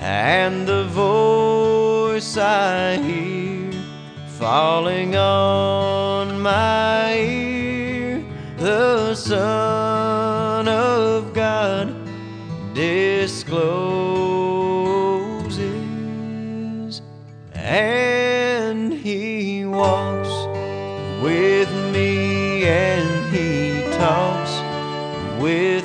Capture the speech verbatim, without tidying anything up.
and the voice I hear falling on my ear, the Son of God discloses, and He walks with me and He talks with